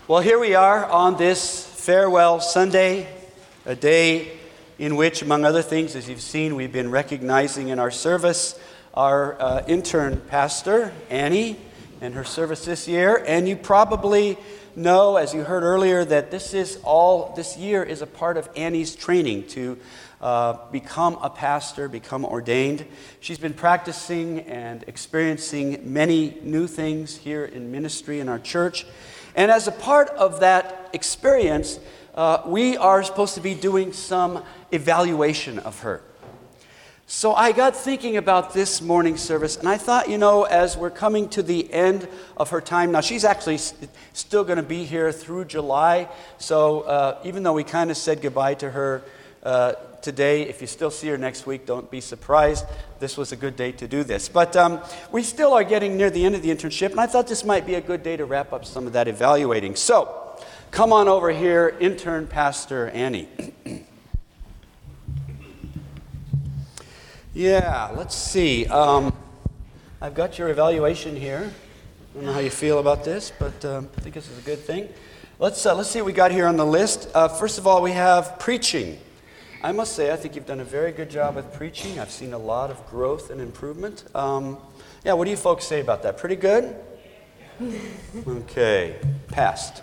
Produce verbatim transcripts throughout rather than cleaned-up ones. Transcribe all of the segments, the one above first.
Well, here we are on this farewell Sunday, a day in which, among other things, as you've seen, we've been recognizing in our service our uh, intern pastor, Annie, and her service this year. And you probably know, as you heard earlier, that this is all, this year is a part of Annie's training to uh, become a pastor, become ordained. She's been practicing and experiencing many new things here in ministry in our church. And as a part of that experience, uh, we are supposed to be doing some evaluation of her. So I got thinking about this morning service, and I thought, you know, as we're coming to the end of her time, now she's actually st- still going to be here through July, so uh, even though we kind of said goodbye to her uh, today, if you still see her next week, don't be surprised. This was a good day to do this. But um, we still are getting near the end of the internship, and I thought this might be a good day to wrap up some of that evaluating. So, come on over here, intern pastor Annie. Yeah, let's see. Um, I've got your evaluation here. I don't know how you feel about this, but um, I think this is a good thing. Let's uh, let's see what we got here on the list. Uh, first of all, we have preaching. I must say, I think you've done a very good job with preaching. I've seen a lot of growth and improvement. Um, yeah, what do you folks say about that? Pretty good? Okay, passed.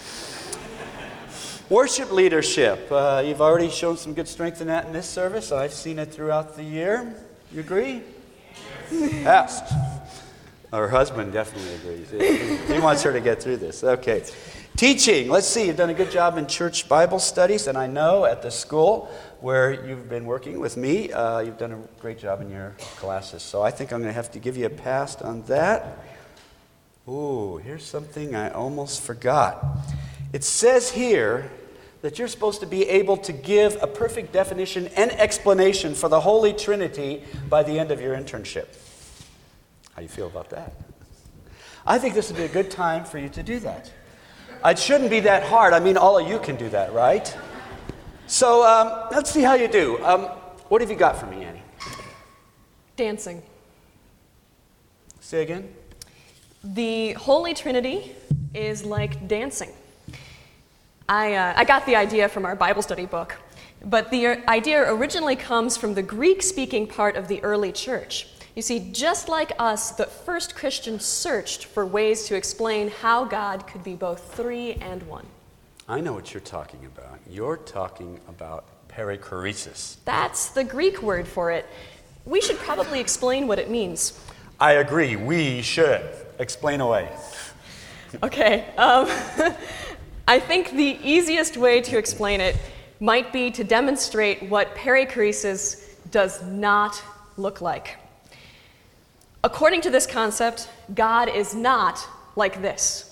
Worship leadership. Uh, you've already shown some good strength in that in this service. I've seen it throughout the year. You agree? Passed. Her husband definitely agrees. He wants her to get through this. Okay. Teaching. Let's see. You've done a good job in church Bible studies, and I know at the school where you've been working with me, uh, you've done a great job in your classes. So I think I'm going to have to give you a pass on that. Ooh, here's something I almost forgot. It says here that you're supposed to be able to give a perfect definition and explanation for the Holy Trinity by the end of your internship. How do you feel about that? I think this would be a good time for you to do that. It shouldn't be that hard. I mean, all of you can do that, right? So um, let's see how you do. Um, what have you got for me, Annie? Dancing. Say again? The Holy Trinity is like dancing. I, uh, I got the idea from our Bible study book, but the idea originally comes from the Greek-speaking part of the early church. You see, just like us, the first Christians searched for ways to explain how God could be both three and one. I know what you're talking about. You're talking about perichoresis. That's the Greek word for it. We should probably explain what it means. I agree. We should. Explain away. Okay. Um, I think the easiest way to explain it might be to demonstrate what perichoresis does not look like. According to this concept, God is not like this.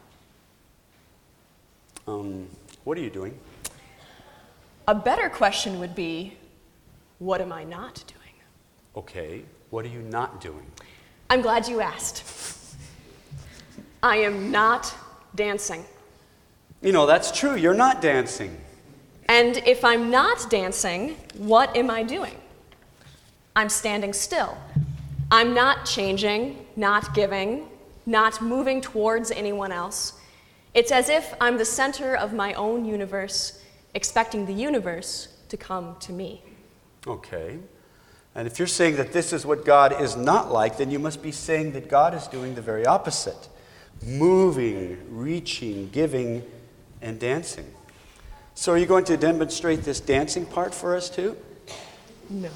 Um, what are you doing? A better question would be, what am I not doing? Okay, what are you not doing? I'm glad you asked. I am not dancing. You know, that's true. You're not dancing. And if I'm not dancing, what am I doing? I'm standing still. I'm not changing, not giving, not moving towards anyone else. It's as if I'm the center of my own universe, expecting the universe to come to me. Okay. And if you're saying that this is what God is not like, then you must be saying that God is doing the very opposite. Moving, reaching, giving, and dancing. So are you going to demonstrate this dancing part for us too? No.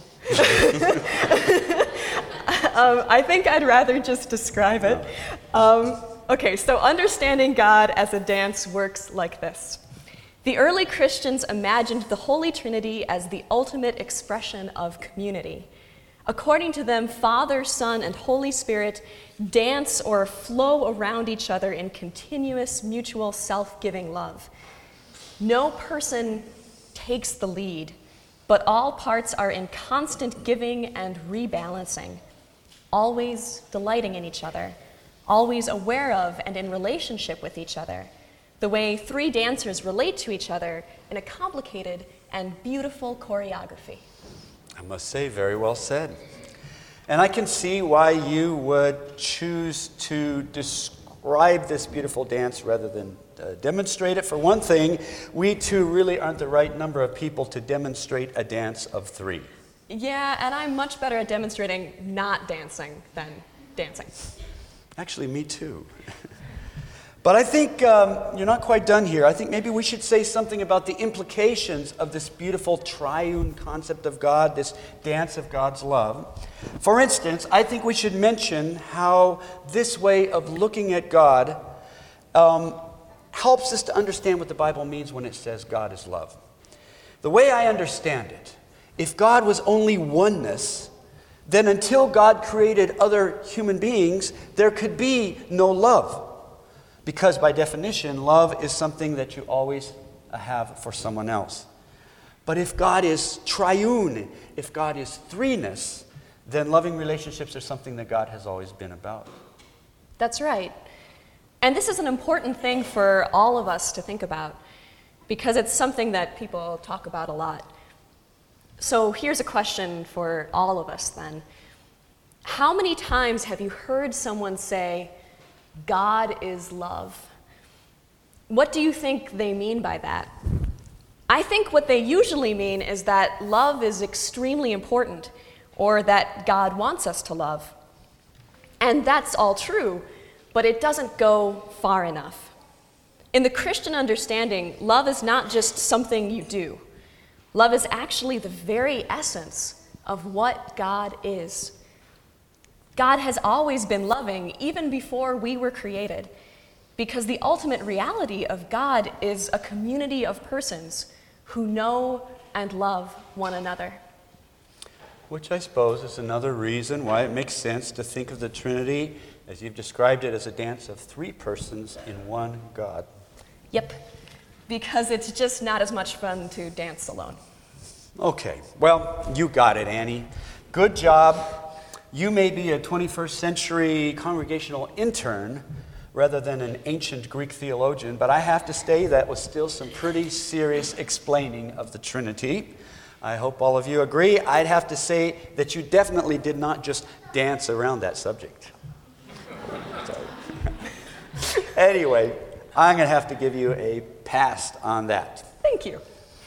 um, I think I'd rather just describe it. Um, okay, so understanding God as a dance works like this. The early Christians imagined the Holy Trinity as the ultimate expression of community. According to them, Father, Son, and Holy Spirit dance or flow around each other in continuous mutual self-giving love. No person takes the lead, but all parts are in constant giving and rebalancing, always delighting in each other, always aware of and in relationship with each other, the way three dancers relate to each other in a complicated and beautiful choreography. I must say, very well said. And I can see why you would choose to dis- describe this beautiful dance rather than uh, demonstrate it. For one thing, we two really aren't the right number of people to demonstrate a dance of three. Yeah, and I'm much better at demonstrating not dancing than dancing. Actually, me too. But I think um, you're not quite done here. I think maybe we should say something about the implications of this beautiful triune concept of God, this dance of God's love. For instance, I think we should mention how this way of looking at God um, helps us to understand what the Bible means when it says God is love. The way I understand it, if God was only oneness, then until God created other human beings, there could be no love. Because by definition, love is something that you always have for someone else. But if God is triune, if God is threeness, then loving relationships are something that God has always been about. That's right. And this is an important thing for all of us to think about, because it's something that people talk about a lot. So here's a question for all of us then. How many times have you heard someone say, God is love? What do you think they mean by that? I think what they usually mean is that love is extremely important, or that God wants us to love. And that's all true, but it doesn't go far enough. In the Christian understanding, love is not just something you do. Love is actually the very essence of what God is. God has always been loving, even before we were created, because the ultimate reality of God is a community of persons who know and love one another. Which I suppose is another reason why it makes sense to think of the Trinity, as you've described it, as a dance of three persons in one God. Yep, because it's just not as much fun to dance alone. Okay, well, you got it, Annie. Good job. You may be a twenty-first century congregational intern rather than an ancient Greek theologian, but I have to say that was still some pretty serious explaining of the Trinity. I hope all of you agree. I'd have to say that you definitely did not just dance around that subject. Anyway, I'm going to have to give you a pass on that. Thank you.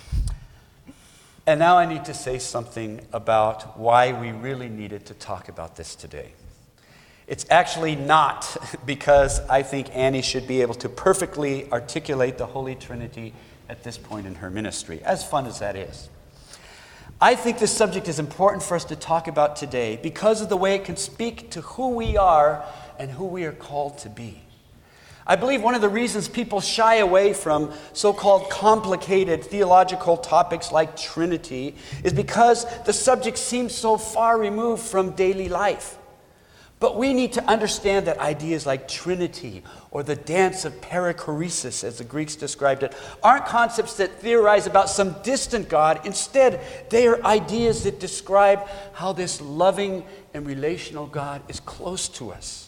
And now I need to say something about why we really needed to talk about this today. It's actually not because I think Annie should be able to perfectly articulate the Holy Trinity at this point in her ministry, as fun as that is. I think this subject is important for us to talk about today because of the way it can speak to who we are and who we are called to be. I believe one of the reasons people shy away from so-called complicated theological topics like Trinity is because the subject seems so far removed from daily life. But we need to understand that ideas like Trinity or the dance of perichoresis, as the Greeks described it, aren't concepts that theorize about some distant God. Instead, they are ideas that describe how this loving and relational God is close to us.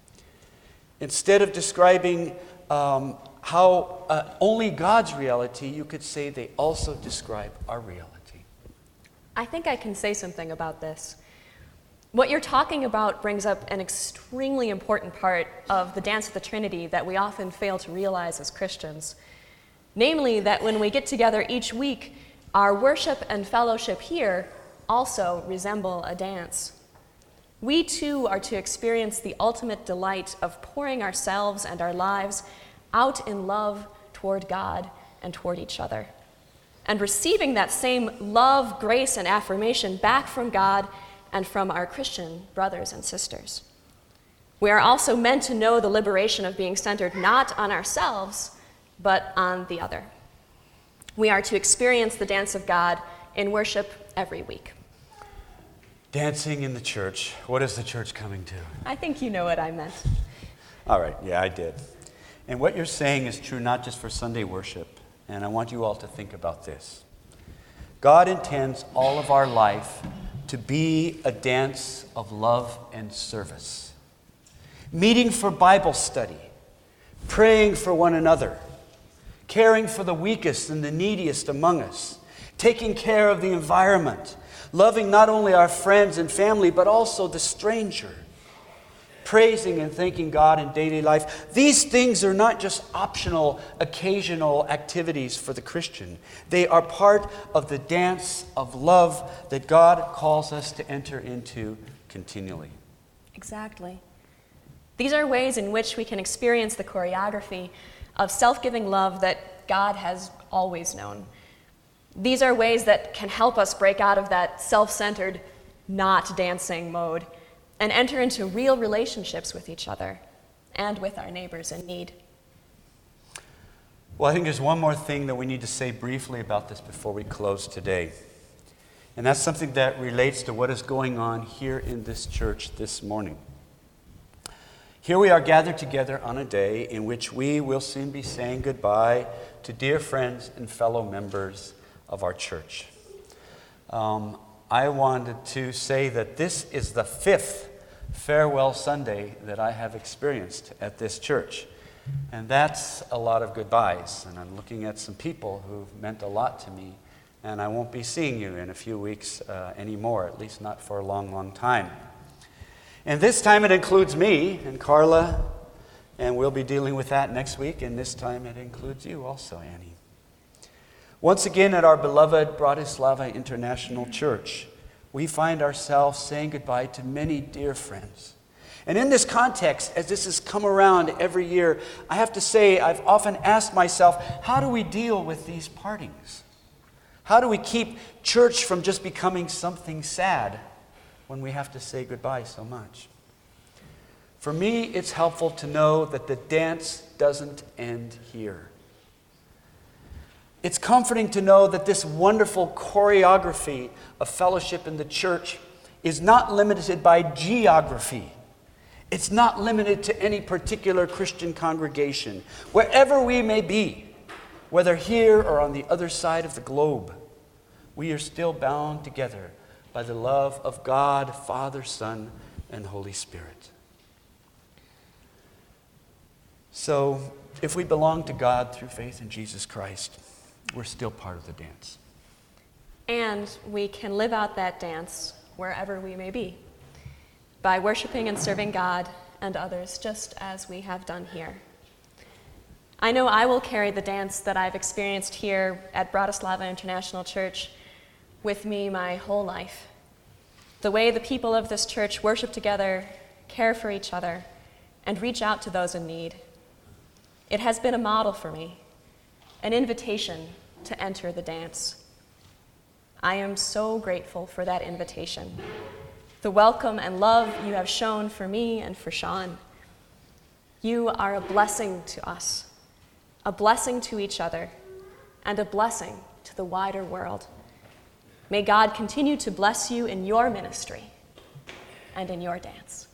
Instead of describing um, how uh, only God's reality, you could say they also describe our reality. I think I can say something about this. What you're talking about brings up an extremely important part of the dance of the Trinity that we often fail to realize as Christians. Namely, that when we get together each week, our worship and fellowship here also resemble a dance. We too are to experience the ultimate delight of pouring ourselves and our lives out in love toward God and toward each other, and receiving that same love, grace, and affirmation back from God and from our Christian brothers and sisters. We are also meant to know the liberation of being centered not on ourselves, but on the other. We are to experience the dance of God in worship every week. Dancing in the church. What is the church coming to? I think you know what I meant. All right, yeah, I did. And what you're saying is true not just for Sunday worship, and I want you all to think about this. God intends all of our life to be a dance of love and service. Meeting for Bible study, praying for one another, caring for the weakest and the neediest among us, taking care of the environment, loving not only our friends and family, but also the stranger. praising and thanking God in daily life. These things are not just optional, occasional activities for the Christian. They are part of the dance of love that God calls us to enter into continually. Exactly. These are ways in which we can experience the choreography of self-giving love that God has always known. These are ways that can help us break out of that self-centered, not dancing mode and enter into real relationships with each other and with our neighbors in need. Well, I think there's one more thing that we need to say briefly about this before we close today. And that's something that relates to what is going on here in this church this morning. Here we are gathered together on a day in which we will soon be saying goodbye to dear friends and fellow members of our church. Um, I wanted to say that this is the fifth farewell Sunday that I have experienced at this church. And that's a lot of goodbyes. And I'm looking at some people who've meant a lot to me. And I won't be seeing you in a few weeks uh, anymore, at least not for a long, long time. And this time it includes me and Carla, and we'll be dealing with that next week. And this time it includes you also, Annie. Once again, at our beloved Bratislava International Church, we find ourselves saying goodbye to many dear friends. And in this context, as this has come around every year, I have to say, I've often asked myself, how do we deal with these partings? How do we keep church from just becoming something sad when we have to say goodbye so much? For me, it's helpful to know that the dance doesn't end here. It's comforting to know that this wonderful choreography of fellowship in the church is not limited by geography. It's not limited to any particular Christian congregation. Wherever we may be, whether here or on the other side of the globe, we are still bound together by the love of God, Father, Son, and Holy Spirit. So, if we belong to God through faith in Jesus Christ, we're still part of the dance. And we can live out that dance wherever we may be, by worshiping and serving God and others, just as we have done here. I know I will carry the dance that I've experienced here at Bratislava International Church with me my whole life. The way the people of this church worship together, care for each other, and reach out to those in need. It has been a model for me, an invitation to enter the dance. I am so grateful for that invitation, the welcome and love you have shown for me and for Sean. You are a blessing to us, a blessing to each other, and a blessing to the wider world. May God continue to bless you in your ministry and in your dance.